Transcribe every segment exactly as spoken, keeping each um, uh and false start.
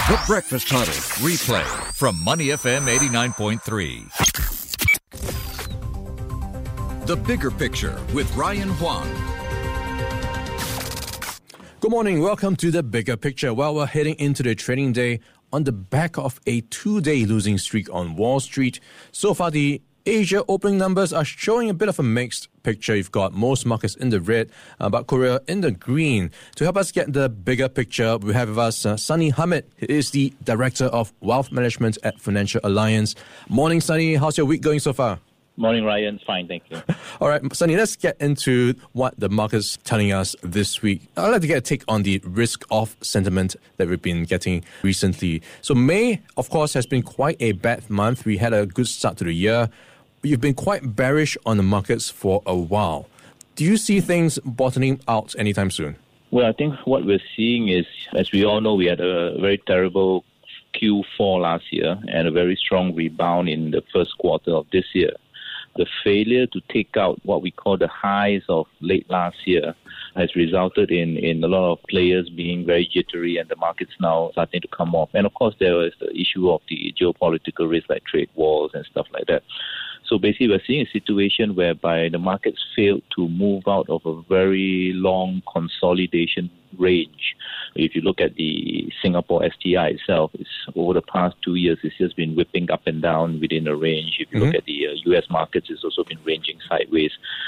The Breakfast Huddle replay from Money F M eighty-nine point three. The Bigger Picture with Ryan Huang. Good morning. Welcome to The Bigger Picture. Well, we're heading into the trading day on the back of a two-day losing streak on Wall Street. So far, the Asia opening numbers are showing a bit of a mixed picture. You've got most markets in the red, uh, but Korea in the green. To help us get the bigger picture, we have with us uh, Sunny Hamid. He is the Director of Wealth Management at Financial Alliance. Morning, Sunny. How's your week going so far? Morning, Ryan. Fine, thank you. All right, Sunny, let's get into what the market's telling us this week. I'd like to get a take on the risk-off sentiment that we've been getting recently. So May, of course, has been quite a bad month. We had a good start to the year. You've been quite bearish on the markets for a while. Do you see things bottoming out anytime soon? Well, I think what we're seeing is, as we all know, we had a very terrible Q four last year and a very strong rebound in the first quarter of this year. The failure to take out what we call the highs of late last year has resulted in, in a lot of players being very jittery and the market's now starting to come off. And of course, there was the issue of the geopolitical risk like trade wars and stuff like that. So basically, we're seeing a situation whereby the markets failed to move out of a very long consolidation range. If you look at the Singapore S T I itself, it's over the past two years, it's just been whipping up and down within a range. If you mm-hmm. look at the uh, U S markets, it's also been ranging sideways.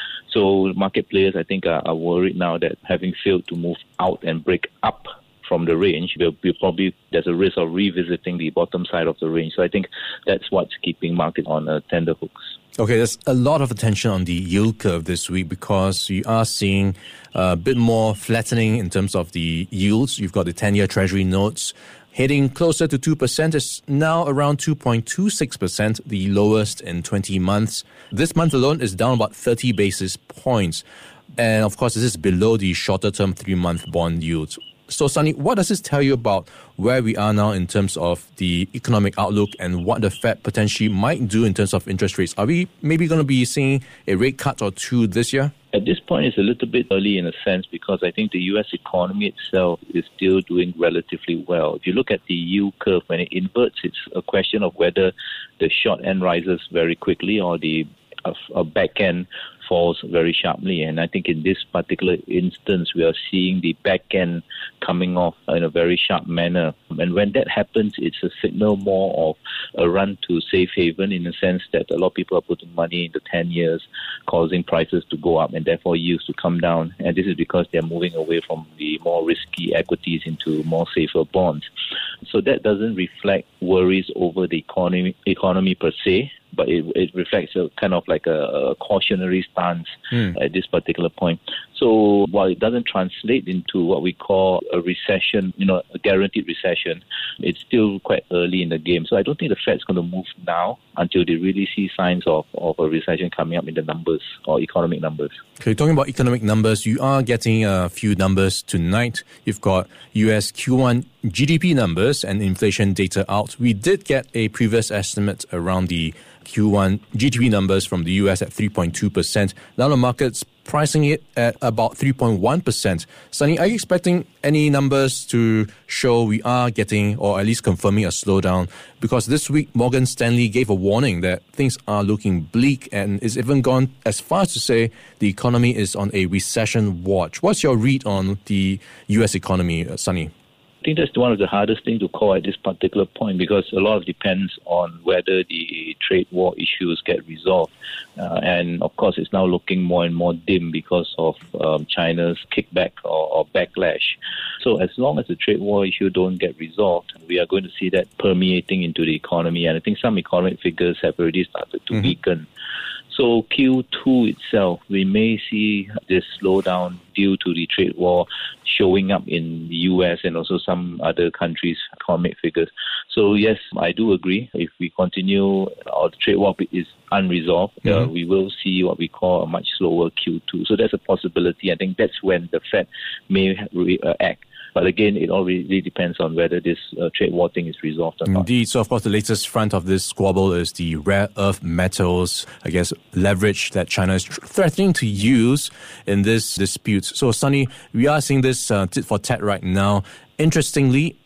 So market players, I think, are, are worried now that having failed to move out and break up from the range, we'll, we'll probably there's a risk of revisiting the bottom side of the range. So I think that's what's keeping market on uh, tender hooks. Okay, there's a lot of attention on the yield curve this week because you are seeing a bit more flattening in terms of the yields. You've got the ten-year Treasury notes heading closer to two percent. It's now around two point two six percent, the lowest in twenty months. This month alone is down about thirty basis points. And of course, this is below the shorter-term three-month bond yields. So, Sunny, what does this tell you about where we are now in terms of the economic outlook and what the Fed potentially might do in terms of interest rates? Are we maybe going to be seeing a rate cut or two this year? At this point, it's a little bit early in a sense because I think the U S economy itself is still doing relatively well. If you look at the yield curve, when it inverts, it's a question of whether the short end rises very quickly or the uh, back end falls very sharply. And I think in this particular instance, we are seeing the back end coming off in a very sharp manner. And when that happens, it's a signal more of a run to safe haven in the sense that a lot of people are putting money into ten years, causing prices to go up and therefore yields to come down. And this is because they're moving away from the more risky equities into more safer bonds. So that doesn't reflect worries over the economy, economy per se, but it, it reflects a kind of like a, a cautionary stance mm. at this particular point. So while it doesn't translate into what we call a recession, you know, a guaranteed recession, it's still quite early in the game. So I don't think the Fed's going to move now until they really see signs of, of a recession coming up in the numbers or economic numbers. Okay, talking about economic numbers, you are getting a few numbers tonight. You've got U S Q one G D P numbers and inflation data out. We did get a previous estimate around the Q one G D P numbers from the U S at three point two percent. Now the market's pricing it at about three point one percent. Sunny, are you expecting any numbers to show we are getting or at least confirming a slowdown? Because this week, Morgan Stanley gave a warning that things are looking bleak and is even gone as far as to say the economy is on a recession watch. What's your read on the U S economy, uh, Sunny? I think that's one of the hardest things to call at this particular point because a lot of it depends on whether the trade war issues get resolved. Uh, and of course, it's now looking more and more dim because of um, China's kickback or, or backlash. So as long as the trade war issue don't get resolved, we are going to see that permeating into the economy. And I think some economic figures have already started to mm-hmm. weaken. So Q two itself, we may see this slowdown due to the trade war showing up in the U S and also some other countries' economic figures. So yes, I do agree. If we continue, or the trade war is unresolved, mm-hmm. uh, we will see what we call a much slower Q two. So that's a possibility. I think that's when the Fed may re- uh, act. But again, it all really depends on whether this uh, trade war thing is resolved or not. Indeed. So, of course, the latest front of this squabble is the rare earth metals, I guess, leverage that China is tr- threatening to use in this dispute. So, Sunny, we are seeing this uh, tit for tat right now. Interestingly,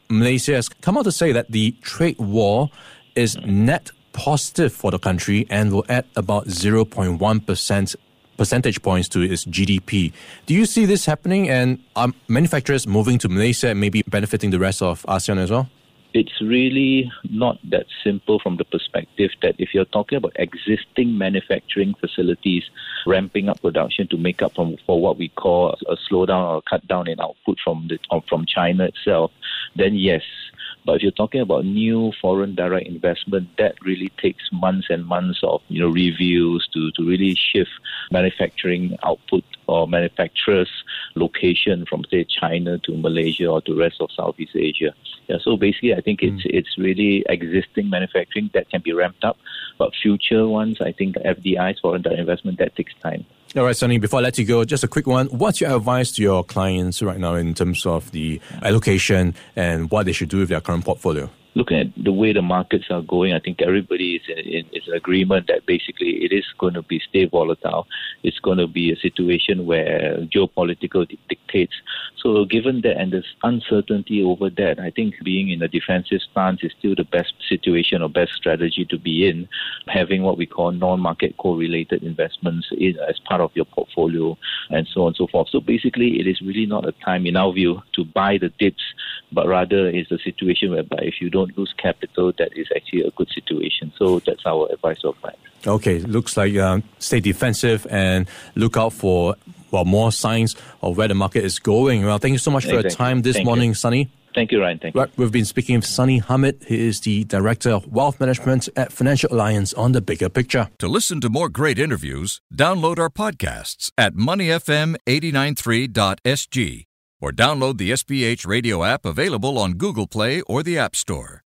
Malaysia has come out to say that the trade war is net positive for the country and will add about zero point one percent percentage points to its G D P. Do you see this happening, and are manufacturers moving to Malaysia and maybe benefiting the rest of ASEAN as well? It's really not that simple from the perspective that if you're talking about existing manufacturing facilities ramping up production to make up from, for what we call a slowdown or a cut down in output from the from China itself, then yes. But if you're talking about new foreign direct investment, that really takes months and months of you know reviews to, to really shift manufacturing output or manufacturers' location from, say, China to Malaysia or to the rest of Southeast Asia. Yeah, so basically, I think it's mm. it's really existing manufacturing that can be ramped up, but future ones, I think F D Is, foreign direct investment, that takes time. All right, Sunny, before I let you go, just a quick one. What's your advice to your clients right now in terms of the allocation and what they should do with their current portfolio? Looking at the way the markets are going, I think everybody is in, in, is in agreement that basically it is going to be stay volatile. It's going to be a situation where geopolitical dictates. So given that and there's uncertainty over that, I think being in a defensive stance is still the best situation or best strategy to be in, having what we call non-market correlated investments in, as part of your portfolio and so on and so forth. So basically it is really not a time, in our view, to buy the dips, but rather it's a situation whereby if you don't lose capital, that is actually a good situation. So that's our advice of clients. Okay, looks like um, stay defensive and look out for well more signs of where the market is going. Well, thank you so much for exactly. your time this thank morning, you. Sunny. Thank you, Ryan. Thank you. Right, we've been speaking with Sunny Hamid. He is the Director of Wealth Management at Financial Alliance on The Bigger Picture. To listen to more great interviews, download our podcasts at money f m eight nine three dot s g or download the S B H radio app available on Google Play or the App Store.